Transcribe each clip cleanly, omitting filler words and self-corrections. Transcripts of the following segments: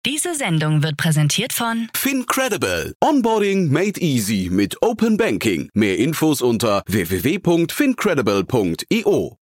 Diese Sendung wird präsentiert von FinCredible. Onboarding made easy mit Open Banking. Mehr Infos unter www.fincredible.io.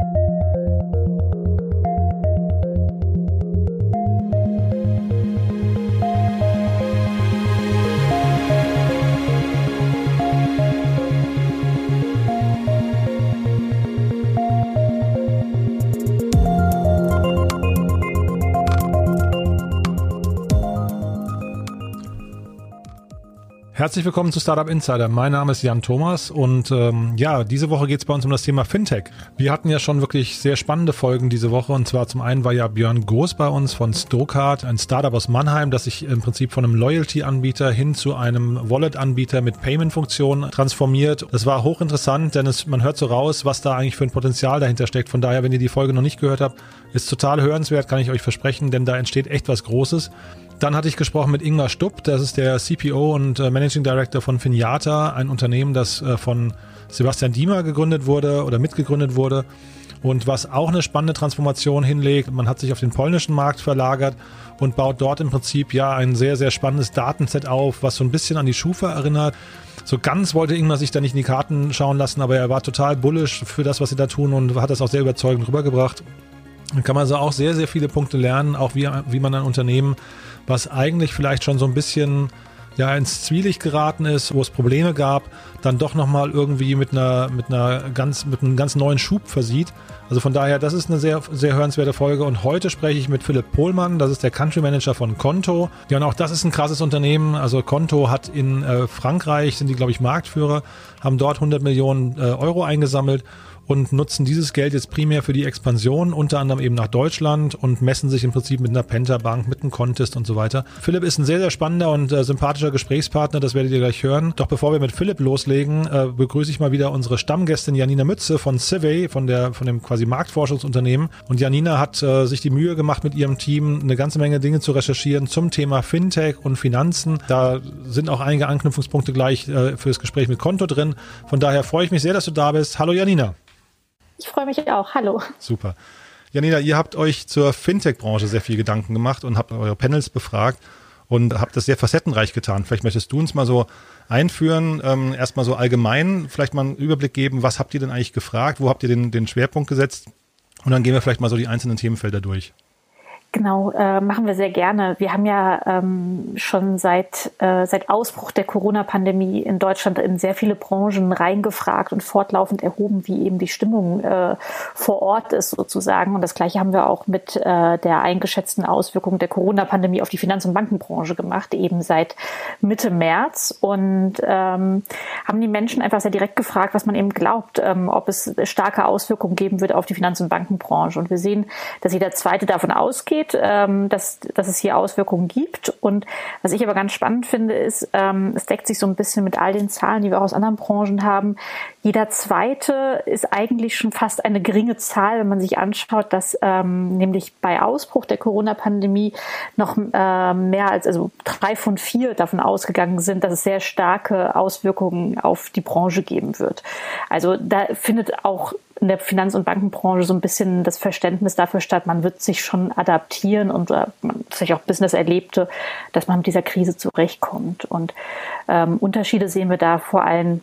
Herzlich willkommen zu Startup Insider. Mein Name ist Jan Thomas und diese Woche geht es bei uns um das Thema Fintech. Wir hatten ja schon wirklich sehr spannende Folgen diese Woche und zwar zum einen war ja Björn Goos bei uns von Stokart, ein Startup aus Mannheim, das sich im Prinzip von einem Loyalty-Anbieter hin zu einem Wallet-Anbieter mit Payment-Funktion transformiert. Das war hochinteressant, denn man hört so raus, was da eigentlich für ein Potenzial dahinter steckt. Von daher, wenn ihr die Folge noch nicht gehört habt, ist total hörenswert, kann ich euch versprechen, denn da entsteht echt was Großes. Dann hatte ich gesprochen mit Ingmar Stupp, das ist der CPO und Managing Director von Finjata, ein Unternehmen, das von Sebastian Diemer gegründet wurde oder mitgegründet wurde und was auch eine spannende Transformation hinlegt. Man hat sich auf den polnischen Markt verlagert und baut dort im Prinzip ja ein sehr, sehr spannendes Datenset auf, was so ein bisschen an die Schufa erinnert. So ganz wollte Ingmar sich da nicht in die Karten schauen lassen, aber er war total bullish für das, was sie da tun und hat das auch sehr überzeugend rübergebracht. Dann kann man also auch sehr, sehr viele Punkte lernen, auch wie man ein Unternehmen, was eigentlich vielleicht schon so ein bisschen ins Zwielicht geraten ist, wo es Probleme gab, dann doch nochmal irgendwie mit einem ganz neuen Schub versieht. Also von daher, das ist eine sehr, sehr hörenswerte Folge und heute spreche ich mit Philipp Pohlmann, das ist der Country Manager von Konto. Ja, und auch das ist ein krasses Unternehmen. Also Konto hat in Frankreich, sind die glaube ich Marktführer, haben dort 100 Millionen Euro eingesammelt und nutzen dieses Geld jetzt primär für die Expansion, unter anderem eben nach Deutschland und messen sich im Prinzip mit einer Penta Bank, mit einem Contest und so weiter. Philipp ist ein sehr, sehr spannender und sympathischer Gesprächspartner, das werdet ihr gleich hören. Doch bevor wir mit Philipp loslegen, begrüße ich mal wieder unsere Stammgästin Janina Mütze von Civey, von dem quasi Marktforschungsunternehmen. Und Janina hat sich die Mühe gemacht, mit ihrem Team eine ganze Menge Dinge zu recherchieren zum Thema Fintech und Finanzen. Da sind auch einige Anknüpfungspunkte gleich für das Gespräch mit Konto drin. Von daher freue ich mich sehr, dass du da bist. Hallo Janina. Ich freue mich auch. Hallo. Super. Janina, ihr habt euch zur Fintech-Branche sehr viel Gedanken gemacht und habt eure Panels befragt und habt das sehr facettenreich getan. Vielleicht möchtest du uns mal so einführen, erstmal so allgemein, vielleicht mal einen Überblick geben, was habt ihr denn eigentlich gefragt, wo habt ihr den Schwerpunkt gesetzt und dann gehen wir vielleicht mal so die einzelnen Themenfelder durch. Genau, machen wir sehr gerne. Wir haben ja schon seit Ausbruch der Corona-Pandemie in Deutschland in sehr viele Branchen reingefragt und fortlaufend erhoben, wie eben die Stimmung vor Ort ist sozusagen. Und das Gleiche haben wir auch mit der eingeschätzten Auswirkung der Corona-Pandemie auf die Finanz- und Bankenbranche gemacht, eben seit Mitte März. Und haben die Menschen einfach sehr direkt gefragt, was man eben glaubt, ob es starke Auswirkungen geben wird auf die Finanz- und Bankenbranche. Und wir sehen, dass jeder Zweite davon ausgeht, dass es hier Auswirkungen gibt. Und was ich aber ganz spannend finde, ist, es deckt sich so ein bisschen mit all den Zahlen, die wir auch aus anderen Branchen haben. Jeder Zweite ist eigentlich schon fast eine geringe Zahl, wenn man sich anschaut, dass nämlich bei Ausbruch der Corona-Pandemie noch mehr als 3 von 4 davon ausgegangen sind, dass es sehr starke Auswirkungen auf die Branche geben wird. Also da findet auch in der Finanz- und Bankenbranche so ein bisschen das Verständnis dafür statt, man wird sich schon adaptieren und man sich auch Business erlebte, dass man mit dieser Krise zurechtkommt. Und Unterschiede sehen wir da vor allem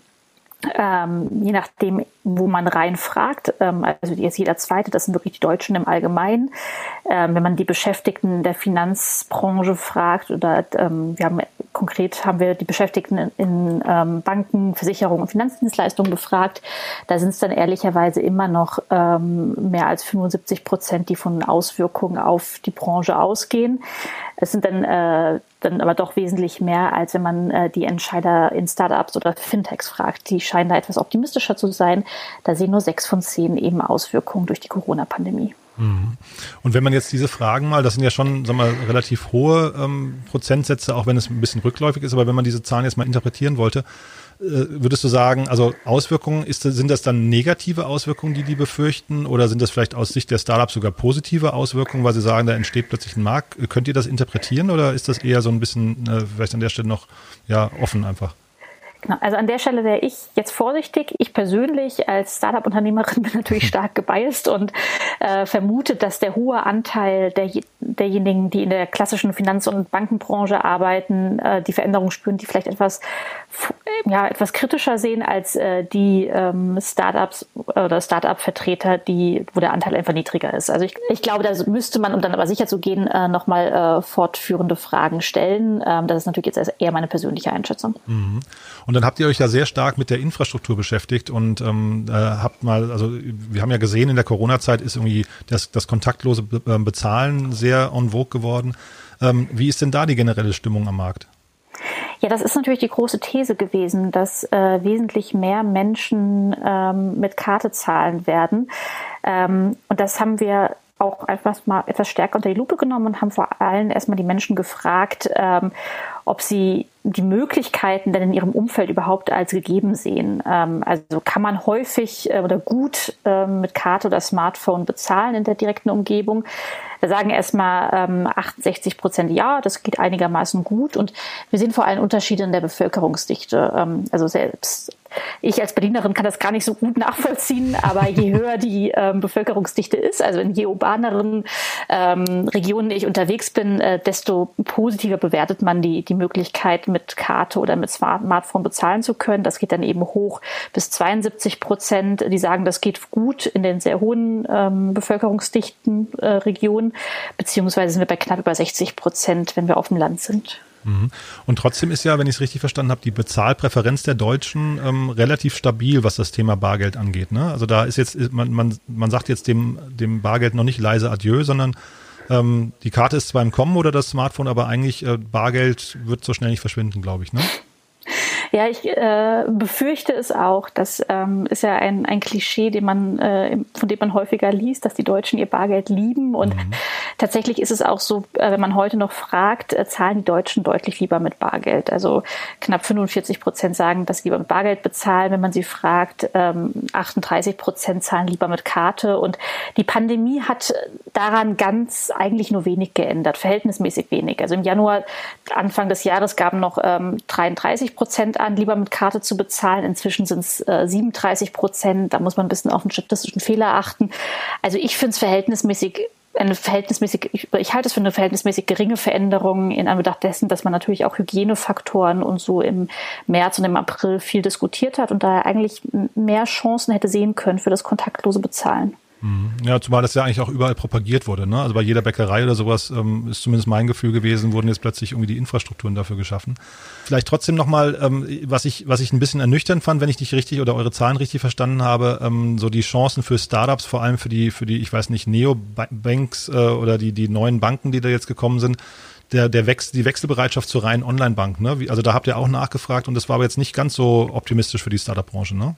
je nachdem, wo man reinfragt, also jetzt jeder Zweite, das sind wirklich die Deutschen im Allgemeinen. Wenn man die Beschäftigten der Finanzbranche fragt oder haben wir die Beschäftigten in Banken, Versicherungen und Finanzdienstleistungen befragt, da sind es dann ehrlicherweise immer noch mehr als 75%, die von Auswirkungen auf die Branche ausgehen. Es sind dann aber doch wesentlich mehr, als wenn man die Entscheider in Startups oder Fintechs fragt. Die scheinen da etwas optimistischer zu sein. Da sehen nur 6 von 10 eben Auswirkungen durch die Corona-Pandemie. Und wenn man jetzt diese Fragen mal, das sind ja schon, sagen wir mal, relativ hohe Prozentsätze, auch wenn es ein bisschen rückläufig ist, aber wenn man diese Zahlen jetzt mal interpretieren wollte, würdest du sagen, also Auswirkungen, sind das dann negative Auswirkungen, die befürchten, oder sind das vielleicht aus Sicht der Startups sogar positive Auswirkungen, weil sie sagen, da entsteht plötzlich ein Markt? Könnt ihr das interpretieren oder ist das eher so ein bisschen vielleicht an der Stelle noch offen einfach? Genau. Also an der Stelle wäre ich jetzt vorsichtig. Ich persönlich als Startup-Unternehmerin bin natürlich stark gebiased und vermute, dass der hohe Anteil derjenigen, die in der klassischen Finanz- und Bankenbranche arbeiten, die Veränderung spüren, die vielleicht etwas etwas kritischer sehen als die Startups oder Startup-Vertreter, wo der Anteil einfach niedriger ist. Also ich glaube, da müsste man, um dann aber sicher zu gehen, nochmal fortführende Fragen stellen. Das ist natürlich jetzt eher meine persönliche Einschätzung. Mhm. Und dann habt ihr euch ja sehr stark mit der Infrastruktur beschäftigt und habt mal, also wir haben ja gesehen, in der Corona-Zeit ist irgendwie das kontaktlose Bezahlen sehr en vogue geworden. Wie ist denn da die generelle Stimmung am Markt? Ja, das ist natürlich die große These gewesen, dass wesentlich mehr Menschen mit Karte zahlen werden. Und das haben wir auch etwas stärker unter die Lupe genommen und haben vor allem erstmal die Menschen gefragt, ob sie die Möglichkeiten denn in ihrem Umfeld überhaupt als gegeben sehen. Also kann man häufig oder gut mit Karte oder Smartphone bezahlen in der direkten Umgebung? Da sagen erstmal 68% ja, das geht einigermaßen gut. Und wir sehen vor allem Unterschiede in der Bevölkerungsdichte. Also selbst ich als Berlinerin kann das gar nicht so gut nachvollziehen, aber je höher die Bevölkerungsdichte ist, also in je urbaneren Regionen ich unterwegs bin, desto positiver bewertet man die Möglichkeit, mit Karte oder mit Smartphone bezahlen zu können. Das geht dann eben hoch bis 72%. Die sagen, das geht gut in den sehr hohen bevölkerungsdichten Regionen, beziehungsweise sind wir bei knapp über 60%, wenn wir auf dem Land sind. Und trotzdem ist ja, wenn ich es richtig verstanden habe, die Bezahlpräferenz der Deutschen relativ stabil, was das Thema Bargeld angeht. Ne? Also da ist jetzt, man sagt jetzt dem Bargeld noch nicht leise Adieu, sondern die Karte ist zwar im Kommen oder das Smartphone, aber eigentlich Bargeld wird so schnell nicht verschwinden, glaube ich, ne? Ja, ich befürchte es auch. Das ist ja ein Klischee, von dem man häufiger liest, dass die Deutschen ihr Bargeld lieben. Und tatsächlich ist es auch so, wenn man heute noch fragt, zahlen die Deutschen deutlich lieber mit Bargeld. Also knapp 45% sagen, dass sie lieber mit Bargeld bezahlen. Wenn man sie fragt, 38% zahlen lieber mit Karte. Und die Pandemie hat daran eigentlich nur wenig geändert, verhältnismäßig wenig. Also im Januar, Anfang des Jahres, gaben noch 33% an, lieber mit Karte zu bezahlen. Inzwischen sind es 37%. Da muss man ein bisschen auf den statistischen Fehler achten. Also ich finde es ich halte es für eine verhältnismäßig geringe Veränderung in Anbetracht dessen, dass man natürlich auch Hygienefaktoren und so im März und im April viel diskutiert hat und daher eigentlich mehr Chancen hätte sehen können für das kontaktlose Bezahlen. Ja, zumal das ja eigentlich auch überall propagiert wurde, ne? Also bei jeder Bäckerei oder sowas ist zumindest mein Gefühl gewesen, wurden jetzt plötzlich irgendwie die Infrastrukturen dafür geschaffen. Vielleicht trotzdem nochmal, was ich ein bisschen ernüchternd fand, wenn ich dich richtig oder eure Zahlen richtig verstanden habe, so die Chancen für Startups, vor allem für die, ich weiß nicht, Neobanks oder die neuen Banken, die da jetzt gekommen sind, die Wechselbereitschaft zur reinen Online-Bank, ne? Also da habt ihr auch nachgefragt und das war aber jetzt nicht ganz so optimistisch für die Startup-Branche, ne?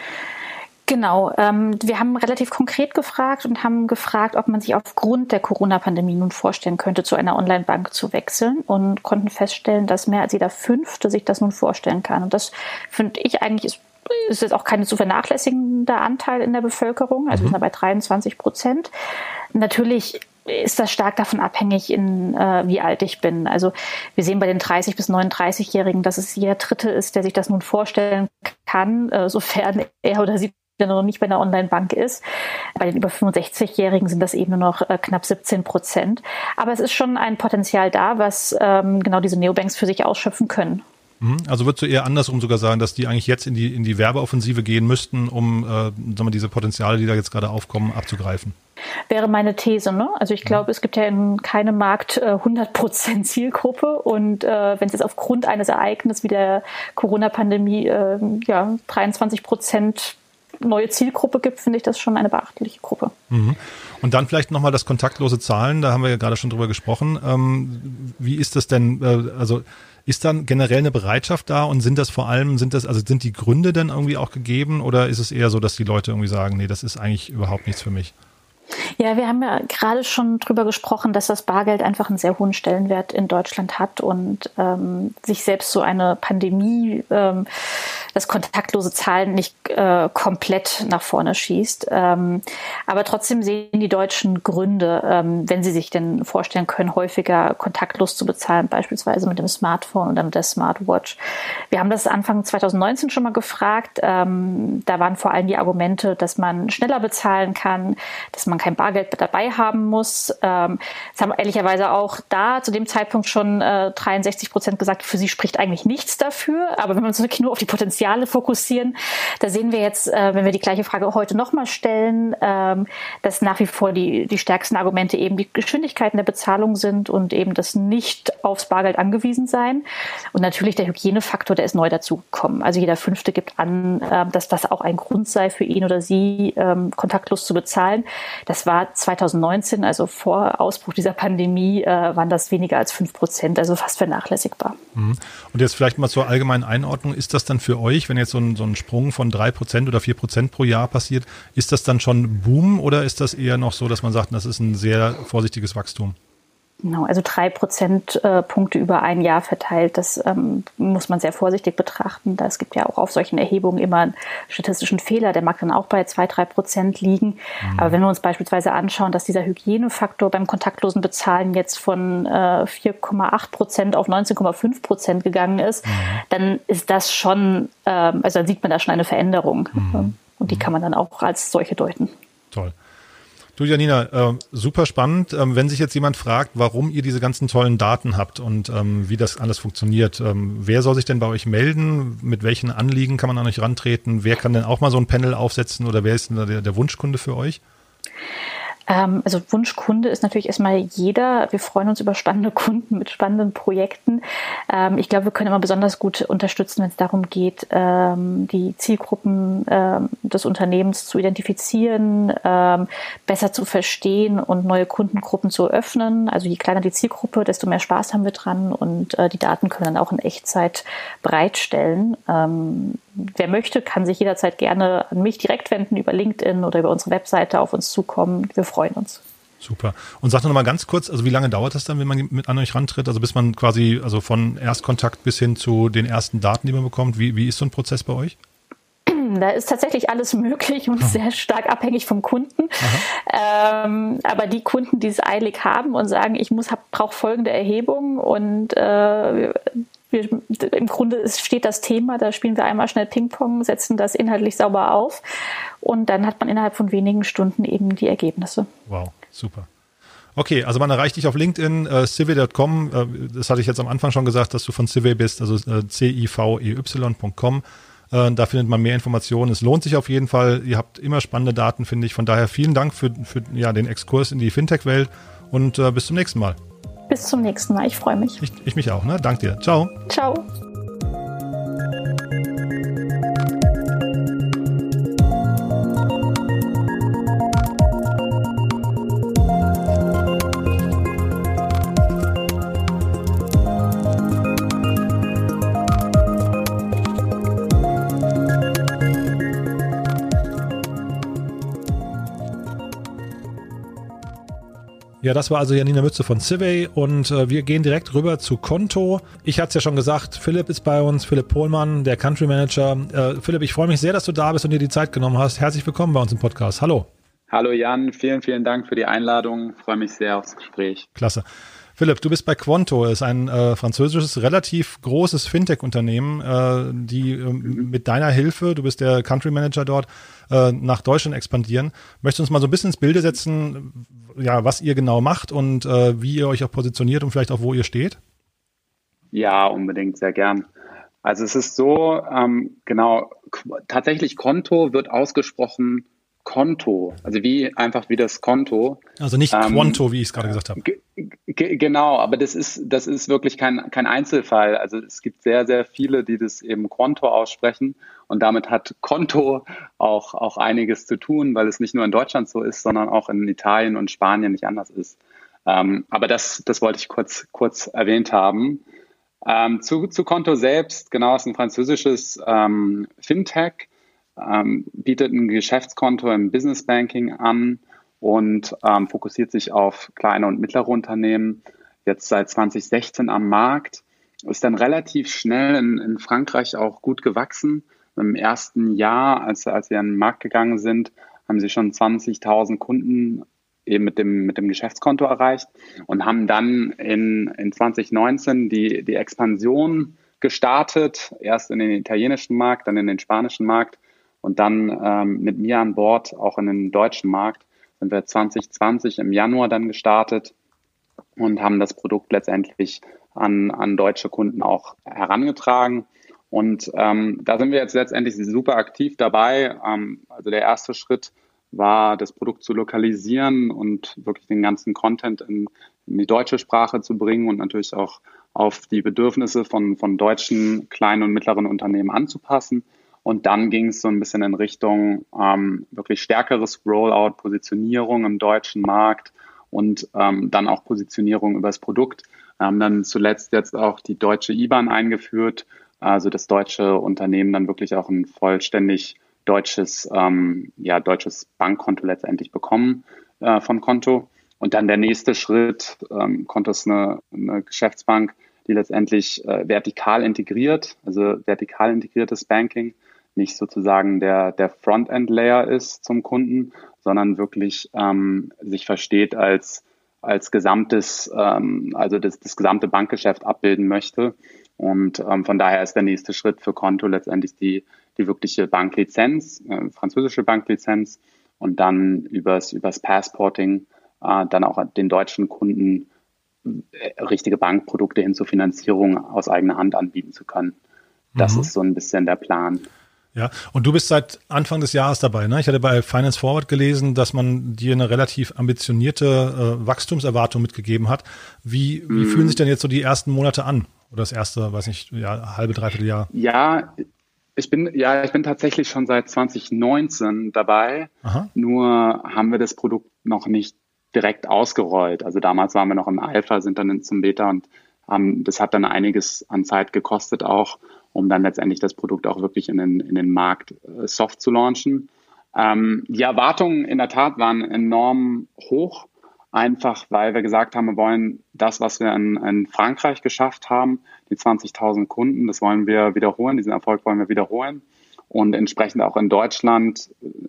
Genau, wir haben relativ konkret gefragt und haben gefragt, ob man sich aufgrund der Corona-Pandemie nun vorstellen könnte, zu einer Online-Bank zu wechseln und konnten feststellen, dass mehr als jeder Fünfte sich das nun vorstellen kann. Und das finde ich eigentlich ist jetzt auch kein zu vernachlässigender Anteil in der Bevölkerung, also wir sind bei 23%. Natürlich ist das stark davon abhängig, wie alt ich bin. Also wir sehen bei den 30- bis 39-Jährigen, dass es jeder Dritte ist, der sich das nun vorstellen kann, sofern er oder sie noch nicht bei einer Online-Bank ist. Bei den über 65-Jährigen sind das eben nur noch knapp 17%. Aber es ist schon ein Potenzial da, was genau diese Neobanks für sich ausschöpfen können. Also würdest du eher andersrum sogar sagen, dass die eigentlich jetzt in die Werbeoffensive gehen müssten, um diese Potenziale, die da jetzt gerade aufkommen, abzugreifen? Wäre meine These, ne? Also ich glaube, es gibt ja in keinem Markt 100% Zielgruppe und wenn es jetzt aufgrund eines Ereignisses wie der Corona-Pandemie 23% neue Zielgruppe gibt, finde ich das schon eine beachtliche Gruppe. Und dann vielleicht nochmal das kontaktlose Zahlen, da haben wir ja gerade schon drüber gesprochen. Wie ist das denn, also ist dann generell eine Bereitschaft da und sind die Gründe denn irgendwie auch gegeben oder ist es eher so, dass die Leute irgendwie sagen, nee, das ist eigentlich überhaupt nichts für mich? Ja, wir haben ja gerade schon drüber gesprochen, dass das Bargeld einfach einen sehr hohen Stellenwert in Deutschland hat und sich selbst so eine Pandemie, das kontaktlose Zahlen nicht komplett nach vorne schießt. Aber trotzdem sehen die Deutschen Gründe, wenn sie sich denn vorstellen können, häufiger kontaktlos zu bezahlen, beispielsweise mit dem Smartphone oder mit der Smartwatch. Wir haben das Anfang 2019 schon mal gefragt. Da waren vor allem die Argumente, dass man schneller bezahlen kann, dass man kein Bargeld dabei haben muss. Das haben ehrlicherweise auch da zu dem Zeitpunkt schon 63% gesagt, für sie spricht eigentlich nichts dafür. Aber wenn wir uns wirklich nur auf die Potenziale fokussieren, da sehen wir jetzt, wenn wir die gleiche Frage heute nochmal stellen, dass nach wie vor die stärksten Argumente eben die Geschwindigkeiten der Bezahlung sind und eben das nicht aufs Bargeld angewiesen sein. Und natürlich der Hygienefaktor, der ist neu dazugekommen. Also jeder Fünfte gibt an, dass das auch ein Grund sei für ihn oder sie, kontaktlos zu bezahlen. Das war 2019, also vor Ausbruch dieser Pandemie, waren das weniger als 5%, also fast vernachlässigbar. Und jetzt vielleicht mal zur allgemeinen Einordnung. Ist das dann für euch, wenn jetzt so ein Sprung von 3% oder 4% pro Jahr passiert, ist das dann schon Boom oder ist das eher noch so, dass man sagt, das ist ein sehr vorsichtiges Wachstum? Genau, also 3 Prozentpunkte über ein Jahr verteilt, das muss man sehr vorsichtig betrachten. Es gibt ja auch auf solchen Erhebungen immer einen statistischen Fehler, der mag dann auch bei 2-3% liegen. Aber wenn wir uns beispielsweise anschauen, dass dieser Hygienefaktor beim kontaktlosen Bezahlen jetzt von 4,8% auf 19,5% gegangen ist, dann ist das schon, also dann sieht man da schon eine Veränderung. Und die kann man dann auch als solche deuten. Toll. Du, Janina, super spannend. Wenn sich jetzt jemand fragt, warum ihr diese ganzen tollen Daten habt und wie das alles funktioniert, wer soll sich denn bei euch melden? Mit welchen Anliegen kann man an euch rantreten? Wer kann denn auch mal so ein Panel aufsetzen oder wer ist denn der Wunschkunde für euch? Also Wunschkunde ist natürlich erstmal jeder. Wir freuen uns über spannende Kunden mit spannenden Projekten. Ich glaube, wir können immer besonders gut unterstützen, wenn es darum geht, die Zielgruppen des Unternehmens zu identifizieren, besser zu verstehen und neue Kundengruppen zu öffnen. Also je kleiner die Zielgruppe, desto mehr Spaß haben wir dran und die Daten können dann auch in Echtzeit bereitstellen. Wer möchte, kann sich jederzeit gerne an mich direkt wenden über LinkedIn oder über unsere Webseite auf uns zukommen. Wir freuen uns. Super. Und sag noch mal ganz kurz, also wie lange dauert das dann, wenn man mit an euch rantritt? Also bis man quasi, also von Erstkontakt bis hin zu den ersten Daten, die man bekommt. Wie ist so ein Prozess bei euch? Da ist tatsächlich alles möglich und sehr stark abhängig vom Kunden. Aber die Kunden, die es eilig haben und sagen, ich brauche folgende Erhebung und im Grunde steht das Thema, da spielen wir einmal schnell Ping-Pong, setzen das inhaltlich sauber auf und dann hat man innerhalb von wenigen Stunden eben die Ergebnisse. Wow, super. Okay, also man erreicht dich auf LinkedIn, civey.com, das hatte ich jetzt am Anfang schon gesagt, dass du von Civey bist, also civey.com. Da findet man mehr Informationen. Es lohnt sich auf jeden Fall. Ihr habt immer spannende Daten, finde ich. Von daher vielen Dank für den Exkurs in die Fintech-Welt und bis zum nächsten Mal. Bis zum nächsten Mal. Ich freue mich. Ich mich auch. Ne? Danke dir. Ciao. Ciao. Ja, das war also Janina Mütze von Civey und wir gehen direkt rüber zu Konto. Ich hatte es ja schon gesagt, Philipp ist bei uns, Philipp Pohlmann, der Country Manager. Philipp, ich freue mich sehr, dass du da bist und dir die Zeit genommen hast. Herzlich willkommen bei uns im Podcast. Hallo. Hallo Jan, vielen, vielen Dank für die Einladung. Ich freue mich sehr aufs Gespräch. Klasse. Philipp, du bist bei Quonto, ist ein französisches, relativ großes Fintech-Unternehmen, die mit deiner Hilfe, du bist der Country Manager dort, nach Deutschland expandieren. Möchtest du uns mal so ein bisschen ins Bilde setzen, ja, was ihr genau macht und wie ihr euch auch positioniert und vielleicht auch, wo ihr steht? Ja, unbedingt, sehr gern. Also es ist so, tatsächlich Konto wird ausgesprochen Konto, also wie das Konto. Also nicht Quonto, wie ich es gerade gesagt habe. Genau, aber das ist wirklich kein Einzelfall. Also es gibt sehr, sehr viele, die das eben Konto aussprechen und damit hat Konto auch einiges zu tun, weil es nicht nur in Deutschland so ist, sondern auch in Italien und Spanien nicht anders ist. Aber das wollte ich kurz erwähnt haben. Zu Konto selbst, genau, ist ein französisches Fintech, bietet ein Geschäftskonto im Business Banking an und fokussiert sich auf kleine und mittlere Unternehmen. Jetzt seit 2016 am Markt, ist dann relativ schnell in Frankreich auch gut gewachsen. Im ersten Jahr, als sie an den Markt gegangen sind, haben sie schon 20.000 Kunden eben mit dem Geschäftskonto erreicht und haben dann in 2019 die Expansion gestartet, erst in den italienischen Markt, dann in den spanischen Markt und dann mit mir an Bord auch in den deutschen Markt. Sind wir 2020 im Januar dann gestartet und haben das Produkt letztendlich an deutsche Kunden auch herangetragen. Und da sind wir jetzt letztendlich super aktiv dabei. Also der erste Schritt war, das Produkt zu lokalisieren und wirklich den ganzen Content in die deutsche Sprache zu bringen und natürlich auch auf die Bedürfnisse von deutschen kleinen und mittleren Unternehmen anzupassen. Und dann ging es so ein bisschen in Richtung wirklich stärkeres Rollout, Positionierung im deutschen Markt und dann auch Positionierung über das Produkt. Wir haben dann zuletzt jetzt auch die deutsche IBAN eingeführt, also das deutsche Unternehmen dann wirklich auch ein vollständig deutsches Bankkonto letztendlich bekommen von Konto. Und dann der nächste Schritt, Konto ist eine Geschäftsbank, die letztendlich vertikal integriertes Banking, nicht sozusagen der Frontend-Layer ist zum Kunden, sondern wirklich sich versteht als gesamtes, also das gesamte Bankgeschäft abbilden möchte. Und von daher ist der nächste Schritt für Konto letztendlich die wirkliche Banklizenz, französische Banklizenz und dann übers Passporting dann auch den deutschen Kunden richtige Bankprodukte hin zur Finanzierung aus eigener Hand anbieten zu können. Das ist so ein bisschen der Plan. Ja, und du bist seit Anfang des Jahres dabei, ne? Ich hatte bei Finance Forward gelesen, dass man dir eine relativ ambitionierte Wachstumserwartung mitgegeben hat. Wie fühlen sich denn jetzt so die ersten Monate an? Oder das erste, halbe, dreiviertel Jahr? Ja, ich bin tatsächlich schon seit 2019 dabei. Aha. Nur haben wir das Produkt noch nicht direkt ausgerollt. Also damals waren wir noch im Alpha, sind dann zum Beta und das hat dann einiges an Zeit gekostet auch, um dann letztendlich das Produkt auch wirklich in den Markt soft zu launchen. Die Erwartungen in der Tat waren enorm hoch, einfach weil wir gesagt haben, wir wollen das, was wir in Frankreich geschafft haben, die 20.000 Kunden, das wollen wir wiederholen, diesen Erfolg wollen wir wiederholen. Und entsprechend auch in Deutschland,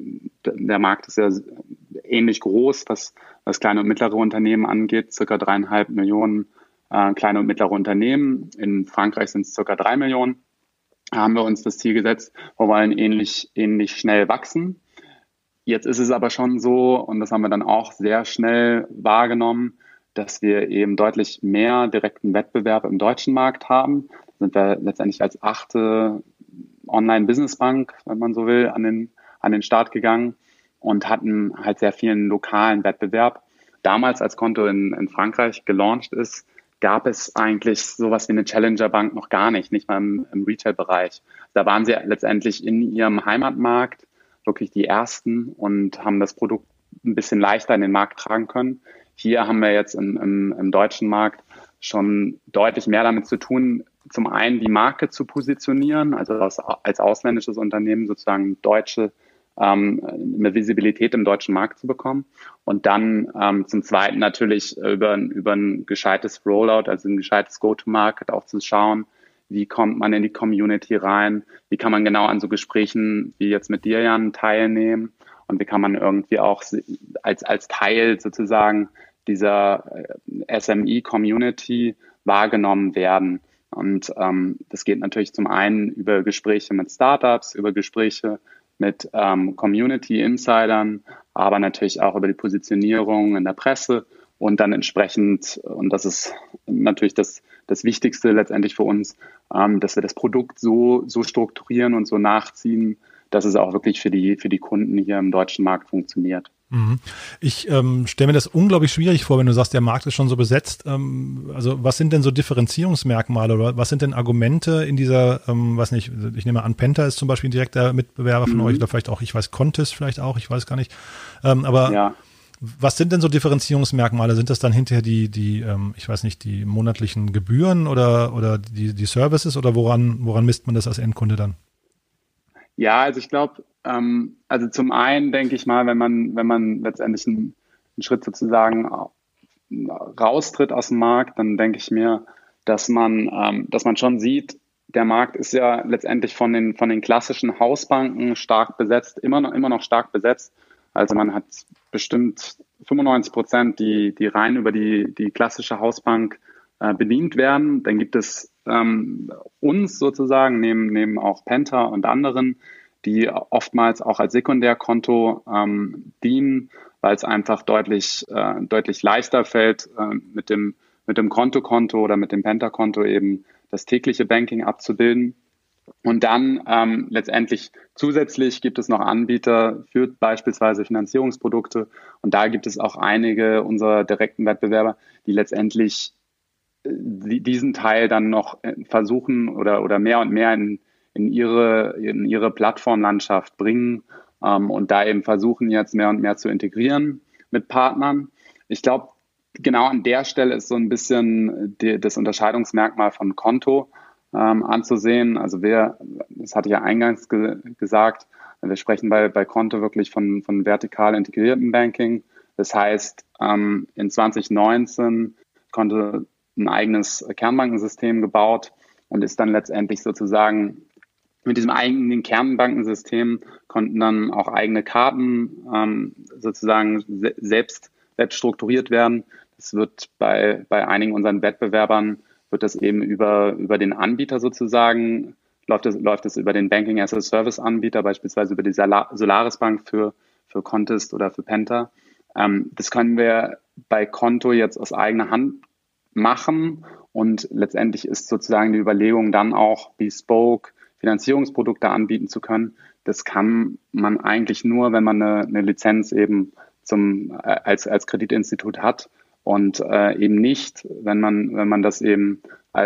der Markt ist ja ähnlich groß, was kleine und mittlere Unternehmen angeht, circa 3,5 Millionen kleine und mittlere Unternehmen. In Frankreich sind es circa 3 Millionen. Haben wir uns das Ziel gesetzt, wir wollen ähnlich schnell wachsen. Jetzt ist es aber schon so, und das haben wir dann auch sehr schnell wahrgenommen, dass wir eben deutlich mehr direkten Wettbewerb im deutschen Markt haben. Da sind wir letztendlich als 8. Online-Business-Bank, wenn man so will, an den Start gegangen und hatten halt sehr vielen lokalen Wettbewerb. Damals, als Konto in Frankreich gelauncht ist, gab es eigentlich sowas wie eine Challenger-Bank noch gar nicht mal im Retail-Bereich. Da waren sie letztendlich in ihrem Heimatmarkt wirklich die Ersten und haben das Produkt ein bisschen leichter in den Markt tragen können. Hier haben wir jetzt im deutschen Markt schon deutlich mehr damit zu tun, zum einen die Marke zu positionieren, also als ausländisches Unternehmen sozusagen eine Visibilität im deutschen Markt zu bekommen und dann zum Zweiten natürlich über ein gescheites Rollout, also ein gescheites Go-to-Market auch zu schauen, wie kommt man in die Community rein, wie kann man genau an so Gesprächen wie jetzt mit dir, Jan, teilnehmen und wie kann man irgendwie auch als Teil sozusagen dieser SME-Community wahrgenommen werden. Und das geht natürlich zum einen über Gespräche mit Startups, über Gespräche mit Community-Insidern, aber natürlich auch über die Positionierung in der Presse und dann entsprechend, und das ist natürlich das Wichtigste letztendlich für uns, dass wir das Produkt so strukturieren und so nachziehen, dass es auch wirklich für die Kunden hier im deutschen Markt funktioniert. Ich stelle mir das unglaublich schwierig vor, wenn du sagst, der Markt ist schon so besetzt. Also was sind denn so Differenzierungsmerkmale oder was sind denn Argumente in dieser, ich nehme an, Penta ist zum Beispiel ein direkter Mitbewerber von euch oder vielleicht auch, ich weiß, Contest vielleicht auch, ich weiß gar nicht. Aber ja. Was sind denn so Differenzierungsmerkmale? Sind das dann hinterher die monatlichen Gebühren oder die Services oder woran misst man das als Endkunde dann? Ja, also ich glaube, also zum einen denke ich mal, wenn man letztendlich Schritt sozusagen raustritt aus dem Markt, dann denke ich mir, dass man schon sieht, der Markt ist ja letztendlich von den klassischen Hausbanken stark besetzt, immer noch stark besetzt. Also man hat bestimmt 95%, die rein über die klassische Hausbank bedient werden. Dann gibt es uns sozusagen, neben auch Penta und anderen, die oftmals auch als Sekundärkonto dienen, weil es einfach deutlich leichter fällt, mit dem Konto oder mit dem Penta-Konto eben das tägliche Banking abzubilden. Und dann letztendlich zusätzlich gibt es noch Anbieter für beispielsweise Finanzierungsprodukte. Und da gibt es auch einige unserer direkten Wettbewerber, die letztendlich diesen Teil dann noch versuchen oder mehr und mehr in ihre Plattformlandschaft bringen und da eben versuchen jetzt mehr und mehr zu integrieren mit Partnern. Ich glaube, genau an der Stelle ist so ein bisschen das Unterscheidungsmerkmal von Konto anzusehen. Also das hatte ich ja eingangs gesagt, wir sprechen bei Konto wirklich von vertikal integriertem Banking. Das heißt, in 2019 konnte ein eigenes Kernbankensystem gebaut und ist dann letztendlich sozusagen mit diesem eigenen Kernbankensystem konnten dann auch eigene Karten sozusagen selbst strukturiert werden. Das wird bei einigen unseren Wettbewerbern wird das eben über den Anbieter sozusagen, läuft es über den Banking as a Service Anbieter, beispielsweise über die Solaris Bank für Contest oder für Penta. Das können wir bei Konto jetzt aus eigener Hand machen und letztendlich ist sozusagen die Überlegung dann auch bespoke Finanzierungsprodukte anbieten zu können. Das kann man eigentlich nur, wenn man eine Lizenz eben als Kreditinstitut hat und eben nicht, wenn man das eben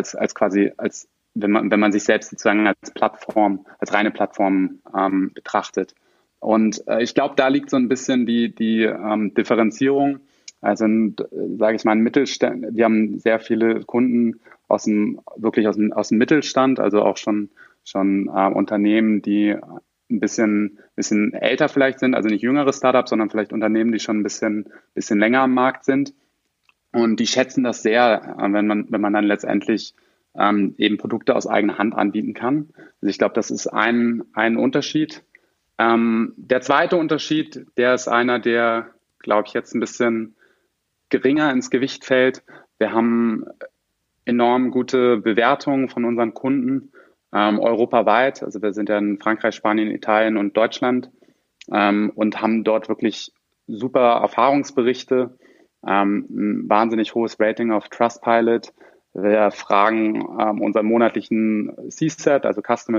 wenn man sich selbst sozusagen als reine Plattform betrachtet. Und ich glaube, da liegt so ein bisschen die Differenzierung. Also, sage ich mal, wir haben sehr viele Kunden aus dem Mittelstand, also auch schon Unternehmen, die ein bisschen älter vielleicht sind, also nicht jüngere Startups, sondern vielleicht Unternehmen, die schon ein bisschen länger am Markt sind. Und die schätzen das sehr, wenn man dann letztendlich eben Produkte aus eigener Hand anbieten kann. Also ich glaube, das ist ein Unterschied. Der zweite Unterschied, der ist einer, der, glaube ich, jetzt ein bisschen geringer ins Gewicht fällt. Wir haben enorm gute Bewertungen von unseren Kunden europaweit. Also wir sind ja in Frankreich, Spanien, Italien und Deutschland und haben dort wirklich super Erfahrungsberichte, ein wahnsinnig hohes Rating auf Trustpilot. Wir fragen unseren monatlichen CSAT, also Customer